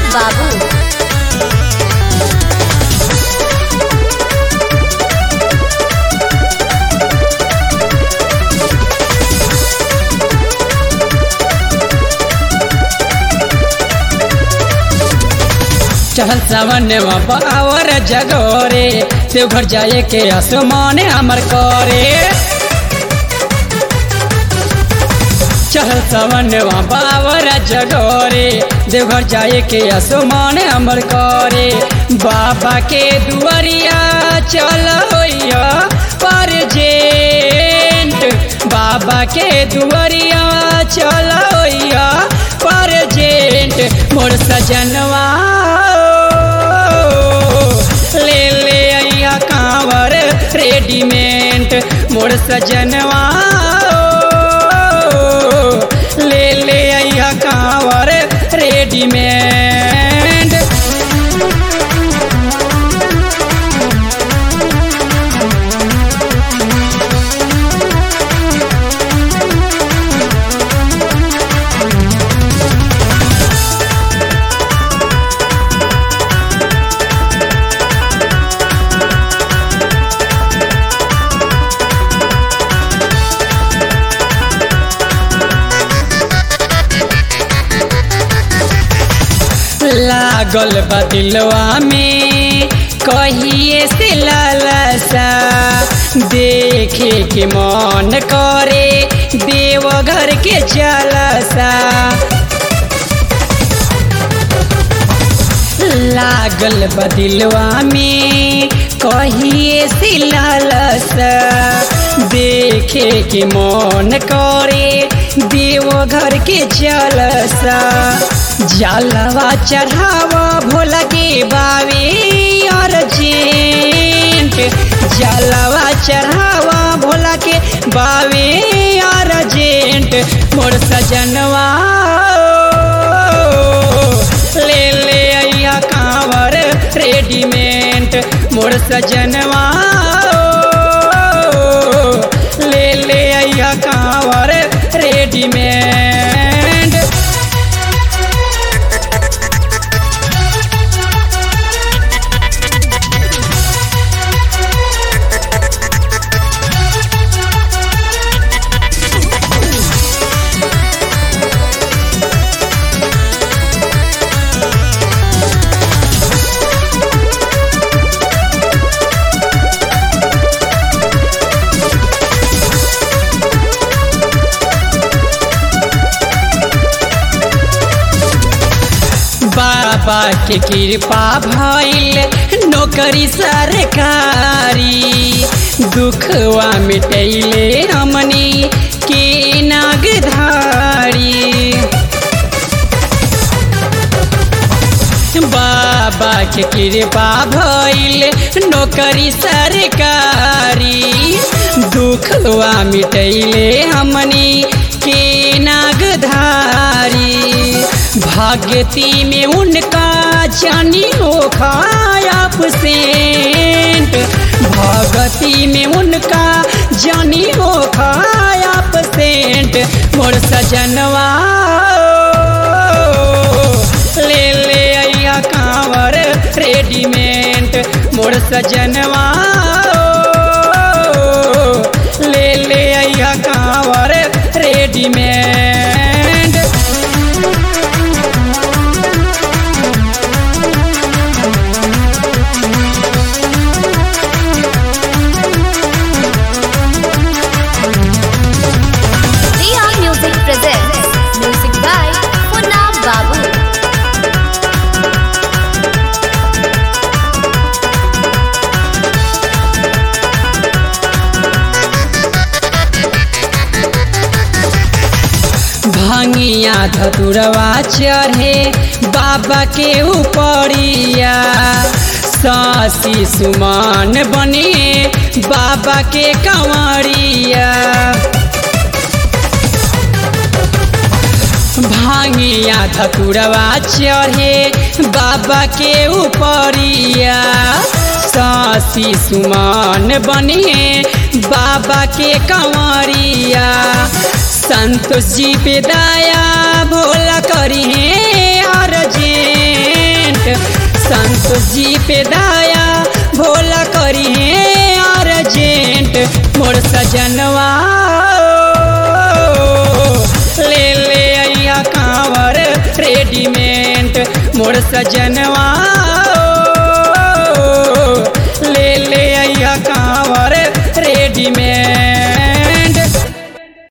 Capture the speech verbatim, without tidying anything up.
बाबू। चहल सावन बावर जगोरे देवघर जाए के आसमान हमर करे। चहल सावन बावर जगोरे देवघर जाए के आसमान हमर करे। बाबा के दुआरिया चल होइया पर जेंट बाबा के दुआरिया चल होइया पर जेंट मोर सजनवा ले ले आइया कांवर रेडीमेड मोर सजनवा ले ले आइया कांवर रेडीमेड। लागल बदिलवा में कहिए से लालसा देखे के मन करे देवघर के जलसा। लागल बदिलवा में कहिए से लालसा देखे के मन करे देवघर के जलसा। जलवा चढ़ावा भोला के बावे और जेंट जलवा चढ़ावा भोला के बावे और जेंट मोर सजनवा ले ले आइया कांवर रेडीमेड मोर सजनवा ले ले आइया कांवर रेडीमेड। बाबा के कृपा भइल नौकरी सरकारी दुखवा मिटैले हमनी के नागधारी। बाबा के कृपा भइल नौकरी सरकारी दुखवा मिटैले हमनी के नागधारी। भाग्यती में उनका जानी हो खाया सेंट भगती में उनका जानी हो खाया सेंट मोर सजनवा ले ले आइया कांवर रेडीमेड मोर सजनवा ले ले आइया कांवर रेडीमेड। भांगिया धतुरवा चढ़े बाबा के ऊपरिया सासी सुमान बने बाबा के कंवरिया। भांगिया धतुरवा चढ़े बाबा के ऊपरिया सासी सुमान बने बाबा के कंवरिया। संतोष जी पे दया भोला करी है और जे संतोष जी पे दाया भोला करी है अर्जेंट मोर सजनवा ले ले आइया कांवर रेडीमेड मोर सजनवा ले ले आइया कांवर रेडीमेड।